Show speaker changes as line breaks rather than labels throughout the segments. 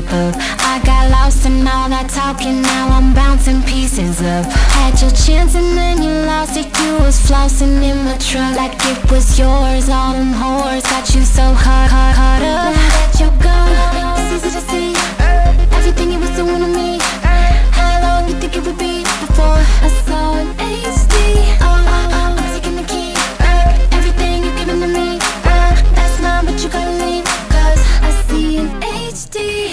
up. I got lost in all that talking, now I'm bouncing pieces up. Had your chance and then you lost it. You was flossing in my truck like it was yours. All them whores got you so hard up. Now that you're gone, it's easy to see everything you was doing to me. How long you think it would be before I saw an HD? I'm taking the key back. Everything you've given to me, that's mine, but you gotta leave, 'cause I see an HD.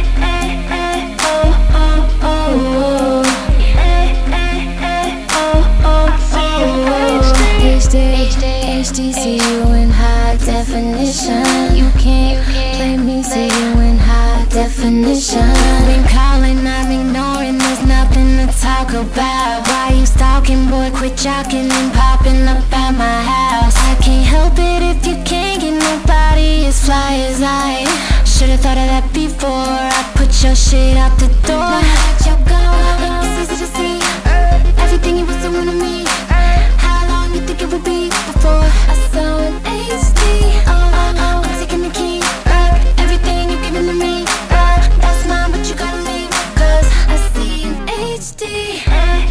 HD, see you in high definition. You can't play me, see you in high definition. Been calling, I'm ignoring, there's nothing to talk about. Why you stalking, boy, quit jocking and popping up at my house. I can't help it if you can't get nobody as fly as I. Should've thought of that before I put your shit out the door. Now that you're gone, it's easy to see everything you was doing to me. How long you think it would be before I saw an HD? I'm taking the key back. Everything you've given to me, that's mine, but you gotta leave, 'cause I see an HD.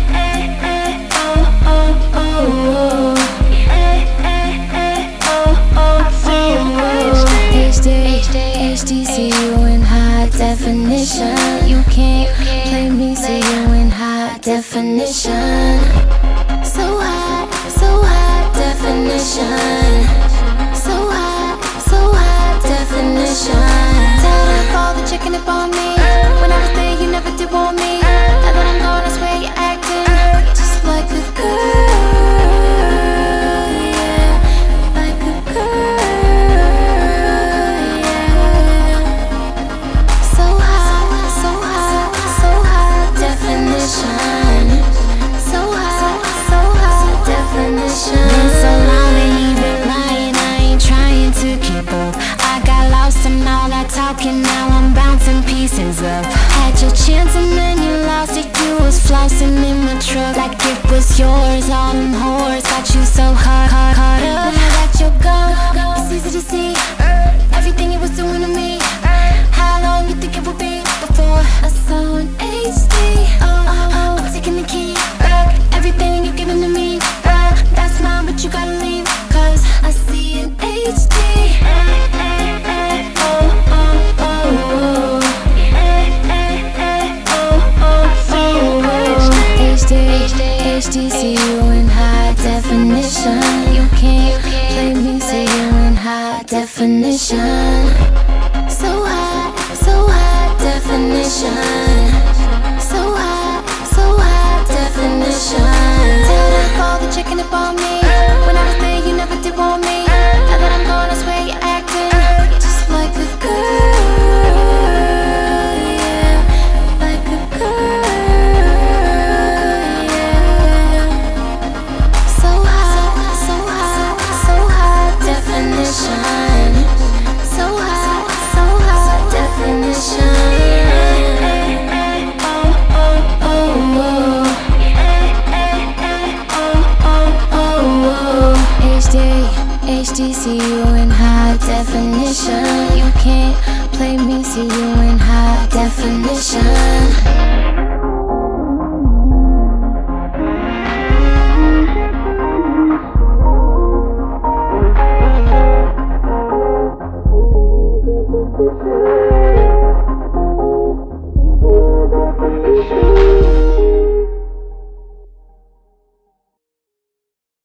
HD, see you in high definition. You can't play me, see you in high definition. So high definition. So high definition. Tired of all the checking up on me. When I was there, you never did want me. Now that I'm gone, I swear you're acting just like a girl. Yeah, like a girl. Yeah. So high definition. So high definition. Been so long that you been lying, I ain't trying to keep up. I got lost in all that talking, now I'm bouncing pieces up. Had your chance and then you lost it. You was flossing in my truck like it was yours. All them whores got you so hard up. Now that you're gone, it's easy to see everything you was doing to me. How long you think it would be before I saw an HD? I'm taking the key back. Everything you've given to me, that's mine, but you gotta leave, 'cause I see an HD. HD, see you in high definition. You can't play me, see you in high definition. So high definition. So high definition. Tired of all the checking up on me. When I was there, you never did want me. Now that I'm gone, I swear you're acting just like a girl. Yeah, like a girl. Yeah. So high definition. So high definition. HD, see you in high definition. You can't play me, see you in high definition.